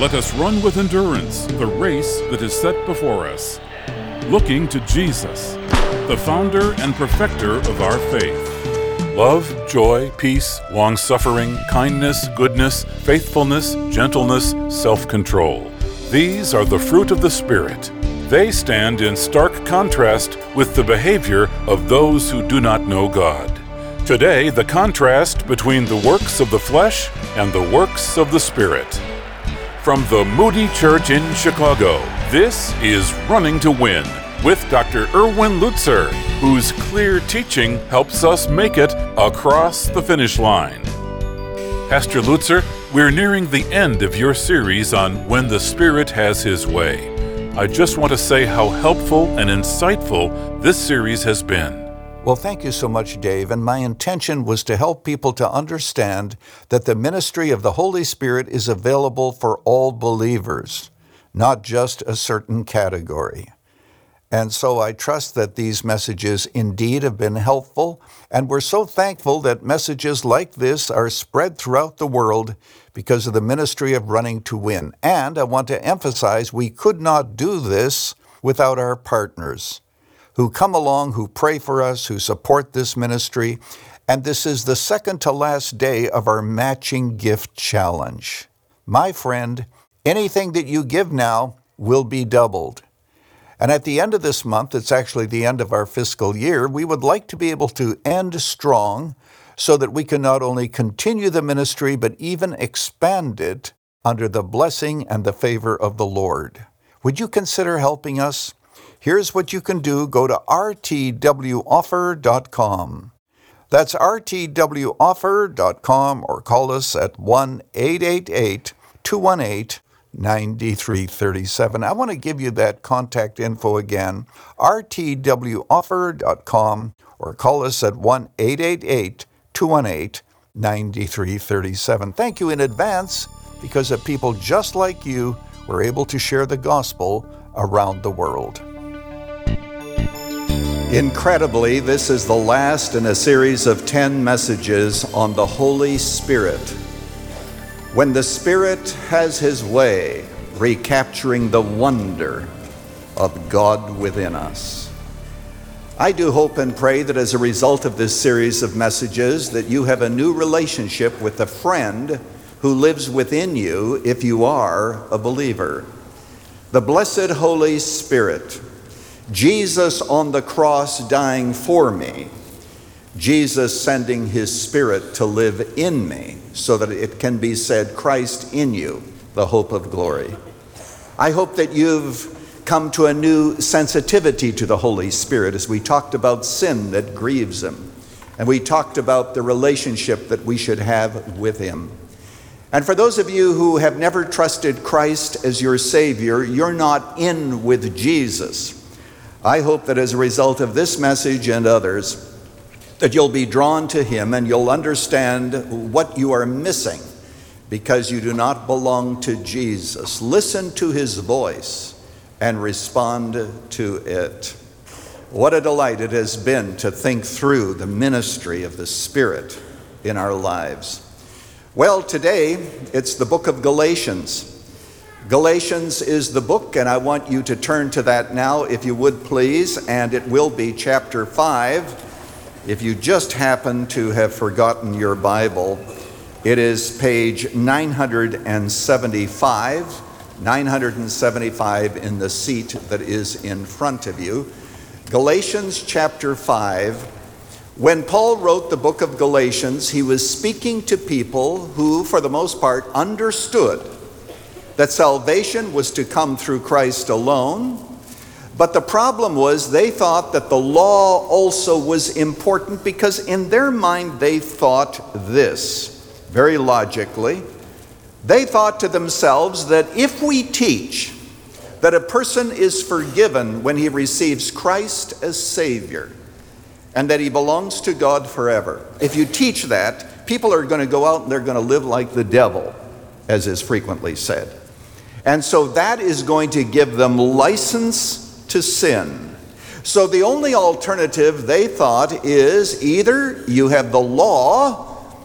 let us run with endurance the race that is set before us, looking to Jesus, the founder and perfecter of our faith. Love, joy, peace, long-suffering, kindness, goodness, faithfulness, gentleness, self-control. These are the fruit of the Spirit. They stand in stark contrast with the behavior of those who do not know God. Today, the contrast between the works of the flesh and the works of the Spirit. From the Moody Church in Chicago, this is Running to Win with Dr. Erwin Lutzer, whose clear teaching helps us make it across the finish line. Pastor Lutzer, we're nearing the end of your series on When the Spirit Has His Way. I just want to say how helpful and insightful this series has been. Well, thank you so much, Dave. And my intention was to help people to understand that the ministry of the Holy Spirit is available for all believers, not just a certain category. And so I trust that these messages indeed have been helpful, and we're so thankful that messages like this are spread throughout the world because of the ministry of Running to Win. And I want to emphasize we could not do this without our partners who come along, who pray for us, who support this ministry. And this is the second to last day of our Matching Gift Challenge. My friend, anything that you give now will be doubled. And at the end of this month, it's actually the end of our fiscal year, we would like to be able to end strong so that we can not only continue the ministry, but even expand it under the blessing and the favor of the Lord. Would you consider helping us? Here's what you can do. Go to rtwoffer.com. That's rtwoffer.com, or call us at 1-888-218-9337. I want to give you that contact info again, rtwoffer.com, or call us at 1-888-218-9337. Thank you in advance, because of people just like you, we're able to share the gospel around the world. Incredibly, this is the last in a series of 10 messages on the Holy Spirit. When the Spirit has His way, recapturing the wonder of God within us. I do hope and pray that as a result of this series of messages that you have a new relationship with the friend who lives within you if you are a believer. The blessed Holy Spirit, Jesus on the cross dying for me, Jesus sending His Spirit to live in me so that it can be said, Christ in you, the hope of glory. I hope that you've come to a new sensitivity to the Holy Spirit as we talked about sin that grieves Him, and we talked about the relationship that we should have with Him. And for those of you who have never trusted Christ as your Savior, you're not in with Jesus. I hope that as a result of this message and others, that you'll be drawn to Him and you'll understand what you are missing because you do not belong to Jesus. Listen to His voice and respond to it. What a delight it has been to think through the ministry of the Spirit in our lives. Well, today it's the book of Galatians. Galatians is the book, and I want you to turn to that now, if you would please, and it will be chapter 5. If you just happen to have forgotten your Bible, it is page 975 in the seat that is in front of you. Galatians chapter 5. When Paul wrote the book of Galatians, he was speaking to people who, for the most part, understood that salvation was to come through Christ alone. But the problem was they thought that the law also was important because in their mind they thought this, very logically. They thought to themselves that if we teach that a person is forgiven when he receives Christ as Savior and that he belongs to God forever, if you teach that, people are going to go out and they're going to live like the devil, as is frequently said. And so that is going to give them license to sin. So the only alternative, they thought, is either you have the law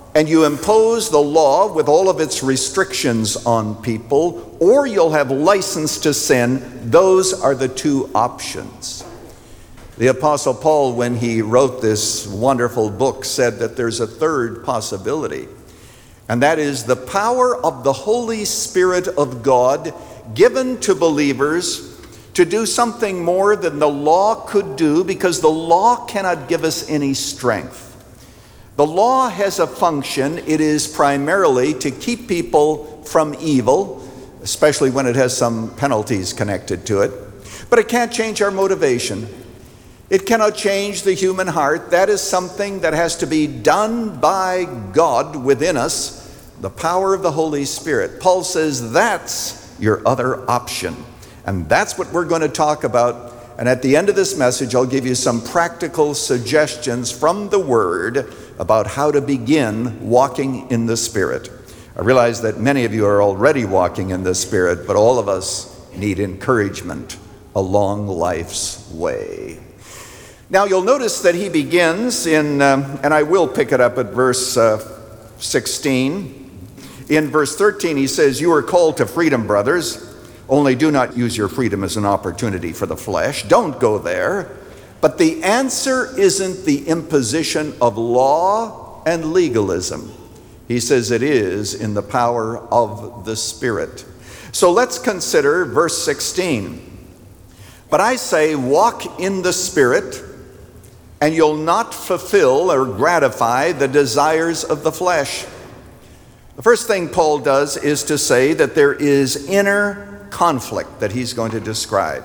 and you impose the law with all of its restrictions on people, or you'll have license to sin. Those are the two options. The Apostle Paul, when he wrote this wonderful book, said that there's a third possibility, and that is the power of the Holy Spirit of God given to believers to do something more than the law could do, because the law cannot give us any strength. The law has a function. It is primarily to keep people from evil, especially when it has some penalties connected to it. But it can't change our motivation. It cannot change the human heart. That is something that has to be done by God within us, the power of the Holy Spirit. Paul says that's your other option. And that's what we're going to talk about. And at the end of this message, I'll give you some practical suggestions from the Word about how to begin walking in the Spirit. I realize that many of you are already walking in the Spirit, but all of us need encouragement along life's way. Now you'll notice that he begins in, and I will pick it up at verse 16. In verse 13 he says, "You are called to freedom, brothers. Only do not use your freedom as an opportunity for the flesh." Don't go there. But the answer isn't the imposition of law and legalism. He says it is in the power of the Spirit. So let's consider verse 16. "But I say, walk in the Spirit, and you'll not fulfill or gratify the desires of the flesh." The first thing Paul does is to say that there is inner conflict that he's going to describe.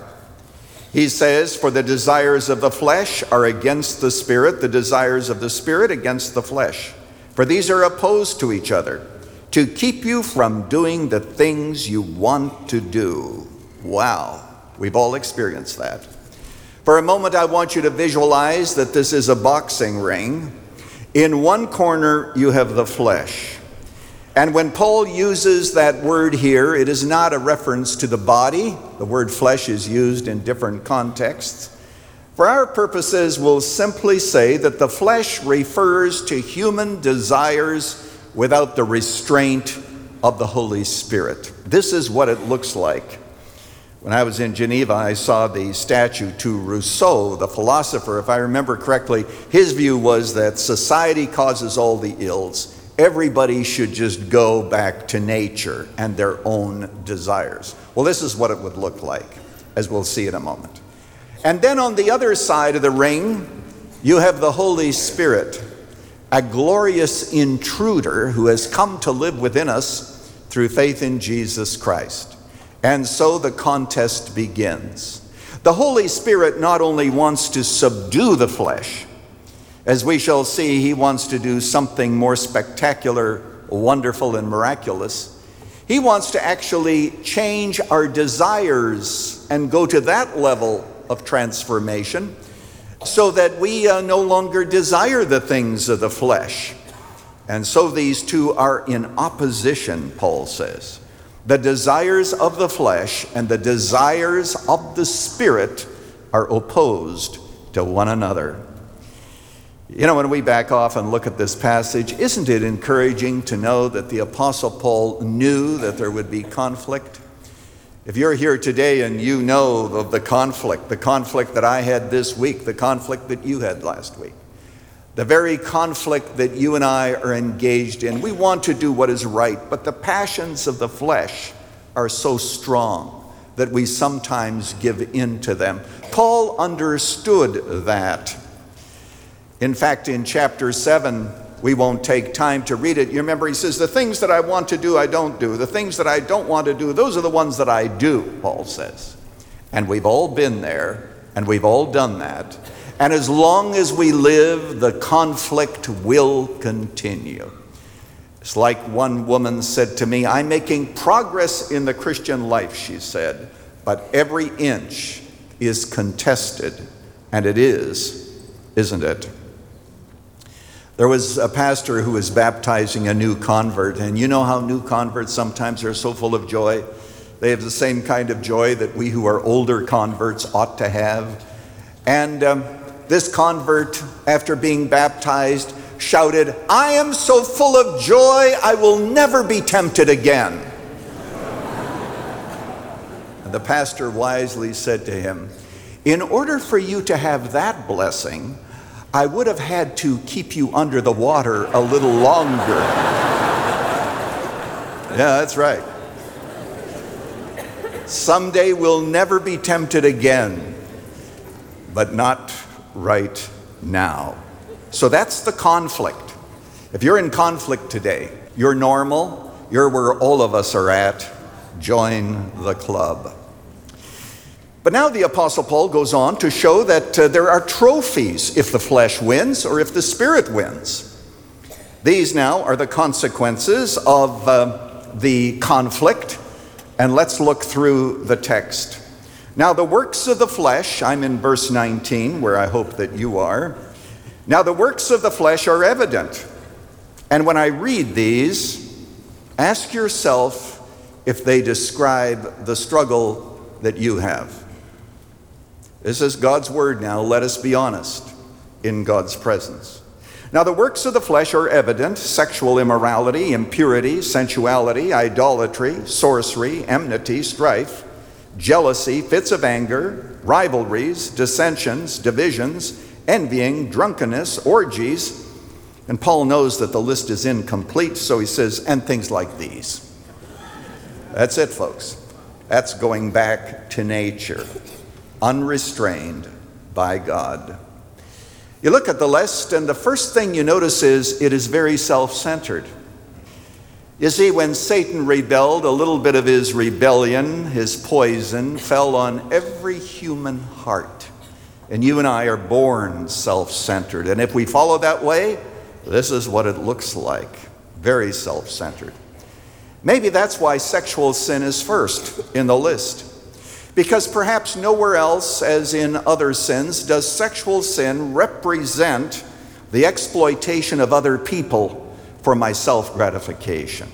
He says, "For the desires of the flesh are against the Spirit, the desires of the Spirit against the flesh. For these are opposed to each other, to keep you from doing the things you want to do." Wow, we've all experienced that. For a moment, I want you to visualize that this is a boxing ring. In one corner, you have the flesh. And when Paul uses that word here, it is not a reference to the body. The word flesh is used in different contexts. For our purposes, we'll simply say that the flesh refers to human desires without the restraint of the Holy Spirit. This is what it looks like. When I was in Geneva, I saw the statue to Rousseau, the philosopher. If I remember correctly, his view was that society causes all the ills. Everybody should just go back to nature and their own desires. Well, this is what it would look like, as we'll see in a moment. And then on the other side of the ring, you have the Holy Spirit, a glorious intruder who has come to live within us through faith in Jesus Christ. And so the contest begins. The Holy Spirit not only wants to subdue the flesh, as we shall see, he wants to do something more spectacular, wonderful, and miraculous. He wants to actually change our desires and go to that level of transformation so that we no longer desire the things of the flesh. And so these two are in opposition, Paul says. The desires of the flesh and the desires of the Spirit are opposed to one another. You know, when we back off and look at this passage, isn't it encouraging to know that the Apostle Paul knew that there would be conflict? If you're here today and you know of the conflict that I had this week, the conflict that you had last week, the very conflict that you and I are engaged in, we want to do what is right, but the passions of the flesh are so strong that we sometimes give in to them. Paul understood that. In fact, in chapter 7, we won't take time to read it. You remember, he says, the things that I want to do, I don't do. The things that I don't want to do, those are the ones that I do, Paul says. And we've all been there, and we've all done that. And as long as we live, the conflict will continue. It's like one woman said to me, "I'm making progress in the Christian life," she said, "but every inch is contested." And it is, isn't it? There was a pastor who was baptizing a new convert, and you know how new converts sometimes are so full of joy. They have the same kind of joy that we who are older converts ought to have. And this convert, after being baptized, shouted, "I am so full of joy, I will never be tempted again." And the pastor wisely said to him, "In order for you to have that blessing, I would have had to keep you under the water a little longer." Yeah, that's right. Someday we'll never be tempted again, but not right now. So that's the conflict. If you're in conflict today, you're normal, you're where all of us are at, join the club. But now the Apostle Paul goes on to show that there are trophies if the flesh wins or if the Spirit wins. These now are the consequences of the conflict, and let's look through the text. Now the works of the flesh, I'm in verse 19, where I hope that you are. Now the works of the flesh are evident, and when I read these, ask yourself if they describe the struggle that you have. This is God's word now. Let us be honest in God's presence. Now the works of the flesh are evident: sexual immorality, impurity, sensuality, idolatry, sorcery, enmity, strife, jealousy, fits of anger, rivalries, dissensions, divisions, envying, drunkenness, orgies. And Paul knows that the list is incomplete, so he says, and things like these. That's it, folks. That's going back to nature, unrestrained by God. You look at the list, and the first thing you notice is it is very self-centered. You see, when Satan rebelled, a little bit of his rebellion, his poison, fell on every human heart. And you and I are born self-centered. And if we follow that way, this is what it looks like. Very self-centered. Maybe that's why sexual sin is first in the list. Because perhaps nowhere else, as in other sins, does sexual sin represent the exploitation of other people for my self-gratification,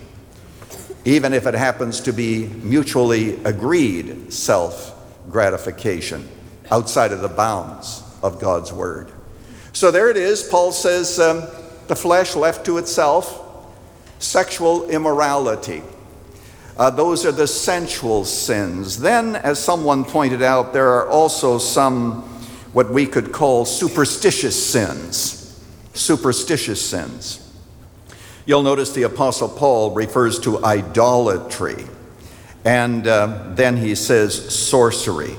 even if it happens to be mutually agreed self-gratification outside of the bounds of God's word. So there it is. Paul says the flesh left to itself, sexual immorality. Those are the sensual sins. Then, as someone pointed out, there are also some what we could call superstitious sins. Superstitious sins. You'll notice the Apostle Paul refers to idolatry, and then he says sorcery.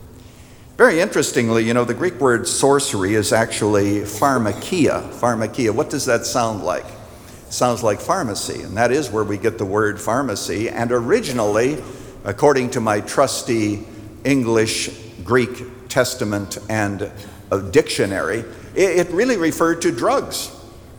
Very interestingly, you know, the Greek word sorcery is actually pharmakia. Pharmakia, what does that sound like? It sounds like pharmacy, and that is where we get the word pharmacy. And originally, according to my trusty English Greek Testament and dictionary, it really referred to drugs.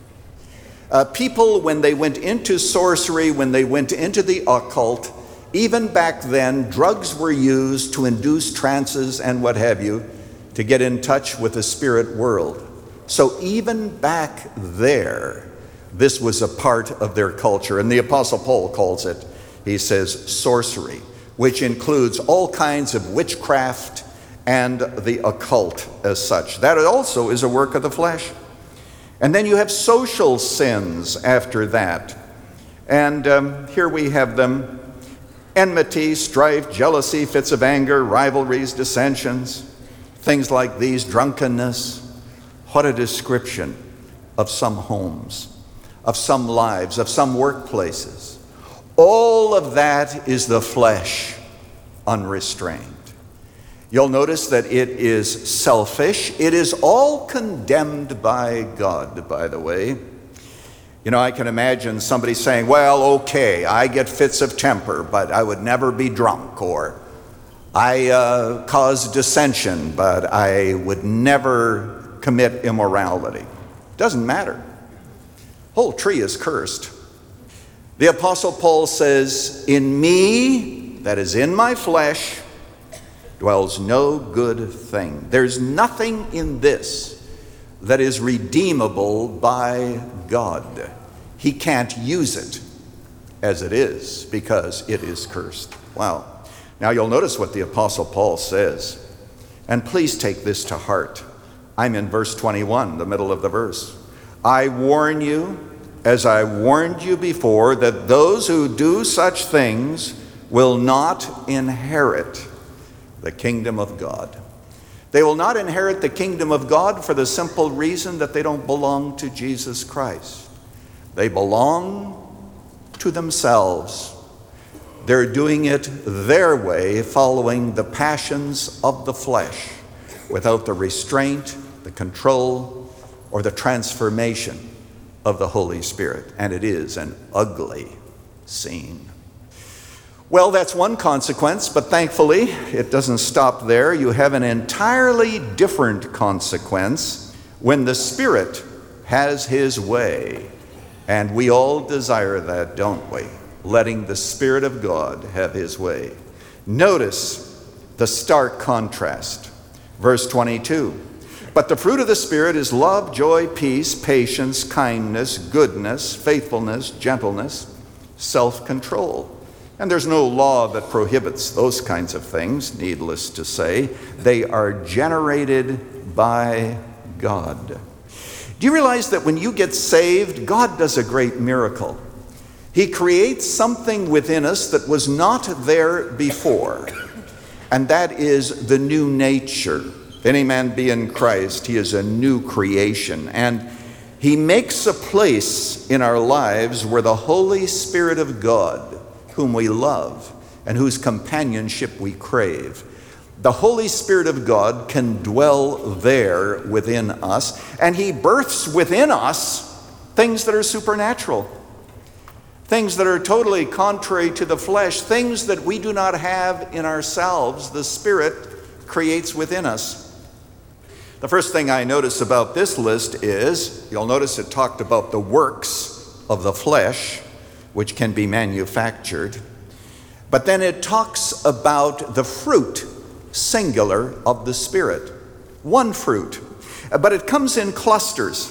People, when they went into sorcery, when they went into the occult, even back then, drugs were used to induce trances and what have you, to get in touch with the spirit world. So even back there, this was a part of their culture. And the Apostle Paul calls it, he says, sorcery, which includes all kinds of witchcraft and the occult as such. That also is a work of the flesh. And then you have social sins after that. And here we have them: enmity, strife, jealousy, fits of anger, rivalries, dissensions, things like these, drunkenness. What a description of some homes, of some lives, of some workplaces. All of that is the flesh unrestrained. You'll notice that it is selfish. It is all condemned by God, by the way. You know, I can imagine somebody saying, well, okay, I get fits of temper, but I would never be drunk. Or I cause dissension, but I would never commit immorality. Doesn't matter. Whole tree is cursed. The Apostle Paul says, in me, that is in my flesh, dwells no good thing. There's nothing in this that is redeemable by God. He can't use it as it is because it is cursed. Wow. Now you'll notice what the Apostle Paul says. And please take this to heart. I'm in verse 21, the middle of the verse. I warn you, as I warned you before, that those who do such things will not inherit the kingdom of God. They will not inherit the kingdom of God for the simple reason that they don't belong to Jesus Christ. They belong to themselves. They're doing it their way, following the passions of the flesh, without the restraint, the control, or the transformation of the Holy Spirit. And it is an ugly scene. Well, that's one consequence, but thankfully it doesn't stop there. You have an entirely different consequence when the Spirit has his way. And we all desire that, don't we? Letting the Spirit of God have his way. Notice the stark contrast. Verse 22. But the fruit of the Spirit is love, joy, peace, patience, kindness, goodness, faithfulness, gentleness, self-control. And there's no law that prohibits those kinds of things, needless to say. They are generated by God. Do you realize that when you get saved, God does a great miracle? He creates something within us that was not there before, and that is the new nature. If any man be in Christ, he is a new creation. And he makes a place in our lives where the Holy Spirit of God, whom we love and whose companionship we crave, the Holy Spirit of God can dwell there within us, and he births within us things that are supernatural, things that are totally contrary to the flesh, things that we do not have in ourselves. The Spirit creates within us. The first thing I notice about this list is, you'll notice it talked about the works of the flesh, which can be manufactured. But then it talks about the fruit, singular, of the Spirit. One fruit. But it comes in clusters.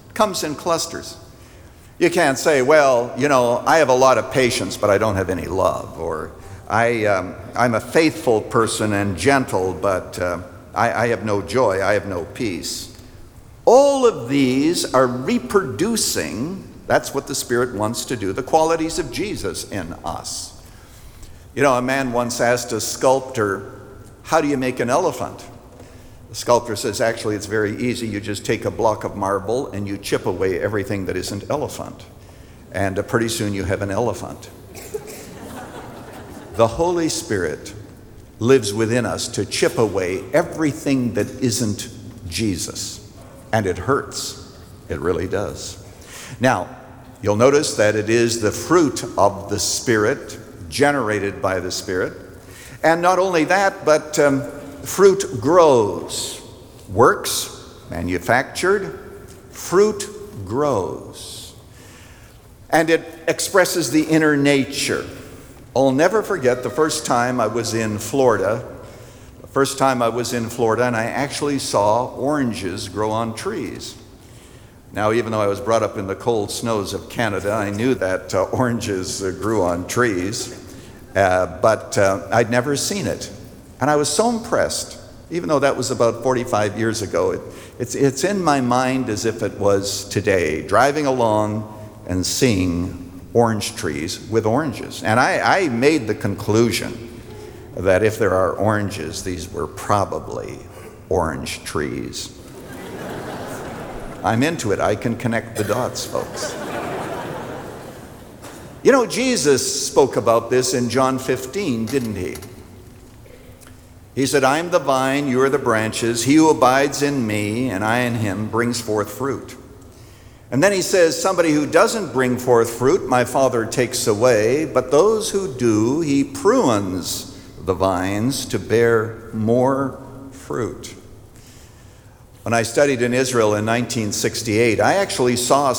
You can't say, well, I have a lot of patience, but I don't have any love. Or I'm a faithful person and gentle, but I have no joy, I have no peace. All of these are reproducing, that's what the Spirit wants to do, the qualities of Jesus in us. A man once asked a sculptor, how do you make an elephant? The sculptor says, actually, it's very easy. You just take a block of marble and you chip away everything that isn't elephant. And pretty soon you have an elephant. The Holy Spirit lives within us to chip away everything that isn't Jesus. And it hurts. It really does. Now, you'll notice that it is the fruit of the Spirit, generated by the Spirit. And not only that, but fruit grows. Works, manufactured, fruit grows. And it expresses the inner nature. I'll never forget the first time I was in Florida. And I actually saw oranges grow on trees. Now, even though I was brought up in the cold snows of Canada, I knew that oranges grew on trees, but I'd never seen it. And I was so impressed, even though that was about 45 years ago. It's in my mind as if it was today, driving along and seeing orange trees with oranges. And I made the conclusion that if there are oranges, these were probably orange trees. I'm into it. I can connect the dots, folks. Jesus spoke about this in John 15, didn't he? He said, I am the vine, you are the branches. He who abides in me and I in him brings forth fruit. And then he says, somebody who doesn't bring forth fruit, my Father takes away. But those who do, he prunes the vines to bear more fruit. When I studied in Israel in 1968, I actually saw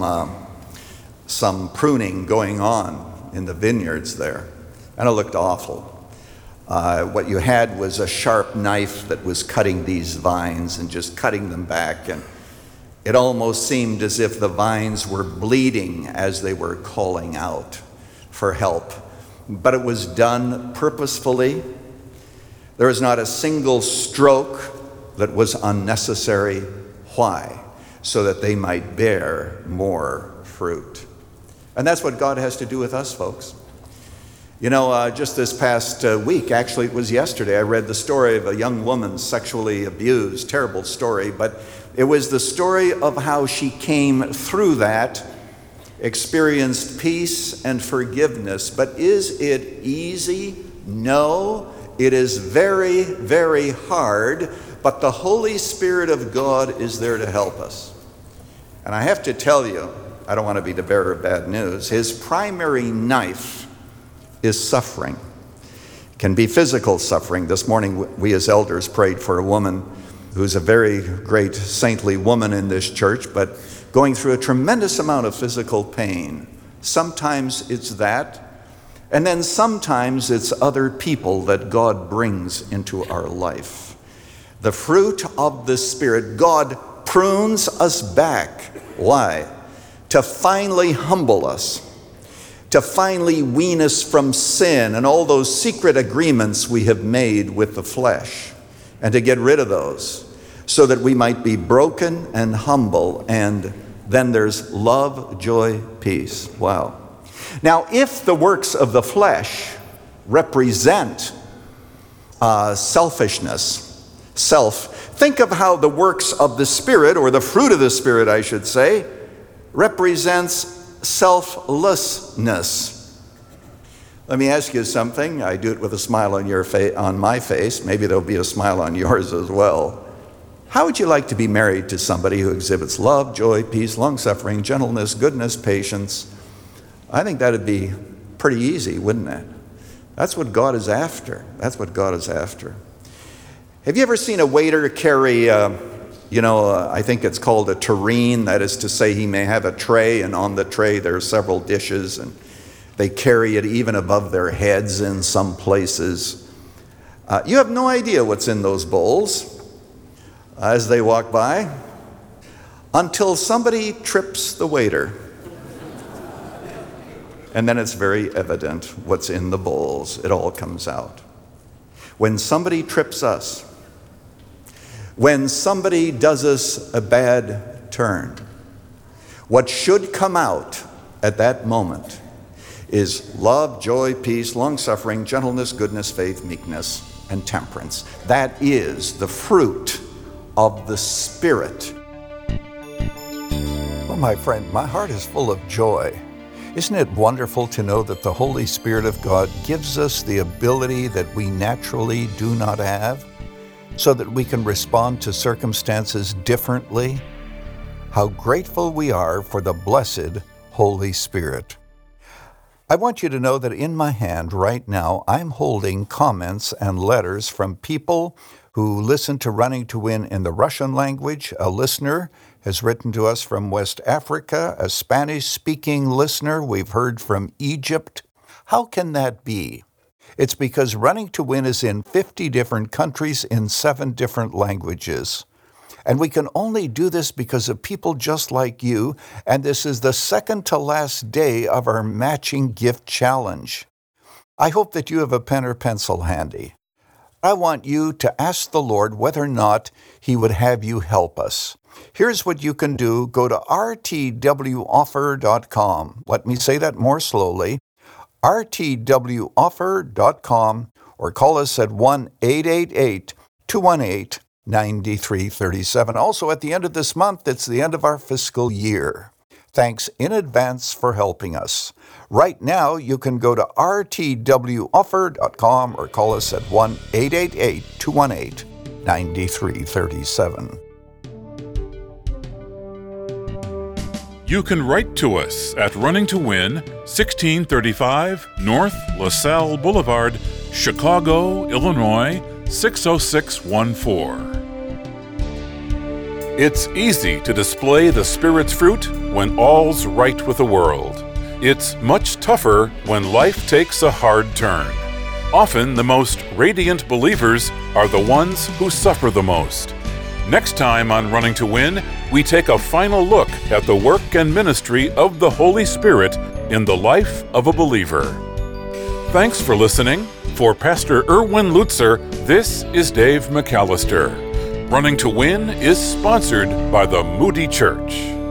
some pruning going on in the vineyards there, and it looked awful. What you had was a sharp knife that was cutting these vines and just cutting them back, and it almost seemed as if the vines were bleeding as they were calling out for help. But it was done purposefully. There was not a single stroke that was unnecessary. Why? so that they might bear more fruit. And that's what God has to do with us, folks. You know, just this past week, actually it was yesterday, I read the story of a young woman sexually abused. Terrible story, but it was the story of how she came through that, experienced peace and forgiveness. But is it easy? No, it is very, very hard, but the Holy Spirit of God is there to help us. And I have to tell you, I don't want to be the bearer of bad news, his primary knife is suffering. It can be physical suffering. This morning we as elders prayed for a woman who's a very great saintly woman in this church, but going through a tremendous amount of physical pain. Sometimes it's that, and then sometimes it's other people that God brings into our life. The fruit of the Spirit, God prunes us back. Why? To finally humble us, to finally wean us from sin and all those secret agreements we have made with the flesh, and to get rid of those so that we might be broken and humble. And then there's love, joy, peace. Wow. Now, if the works of the flesh represent selfishness, think of how the works of the Spirit, or the fruit of the Spirit, I should say, represents selflessness. Let me ask you something. I do it with a smile on my face. Maybe there'll be a smile on yours as well. How would you like to be married to somebody who exhibits love, joy, peace, long-suffering, gentleness, goodness, patience? I think that'd be pretty easy, wouldn't it? That's what God is after. That's what God is after. Have you ever seen a waiter carry, I think it's called a tureen? That is to say, he may have a tray, and on the tray there are several dishes, and they carry it even above their heads in some places. You have no idea what's in those bowls as they walk by, until somebody trips the waiter. And then it's very evident what's in the bowls. It all comes out. When somebody trips us, when somebody does us a bad turn, what should come out at that moment is love, joy, peace, long-suffering, gentleness, goodness, faith, meekness, and temperance. That is the fruit of the Spirit. Well, my friend, my heart is full of joy. Isn't it wonderful to know that the Holy Spirit of God gives us the ability that we naturally do not have, so that we can respond to circumstances differently? How grateful we are for the blessed Holy Spirit. I want you to know that in my hand right now, I'm holding comments and letters from people who listen to Running to Win in the Russian language. A listener has written to us from West Africa, a Spanish-speaking listener we've heard from Egypt. How can that be? It's because Running to Win is in 50 different countries in 7 different languages. And we can only do this because of people just like you, and this is the second to last day of our matching gift challenge. I hope that you have a pen or pencil handy. I want you to ask the Lord whether or not He would have you help us. Here's what you can do. Go to rtwoffer.com. Let me say that more slowly. rtwoffer.com, or call us at 1-888-218-9337. Also, at the end of this month, it's the end of our fiscal year. Thanks in advance for helping us. Right now, you can go to rtwoffer.com or call us at 1-888-218-9337. You can write to us at Running to Win, 1635 North LaSalle Boulevard, Chicago, Illinois, 60614. It's easy to display the Spirit's fruit when all's right with the world. It's much tougher when life takes a hard turn. Often the most radiant believers are the ones who suffer the most. Next time on Running to Win, we take a final look at the work and ministry of the Holy Spirit in the life of a believer. Thanks for listening. For Pastor Erwin Lutzer, this is Dave McAllister. Running to Win is sponsored by the Moody Church.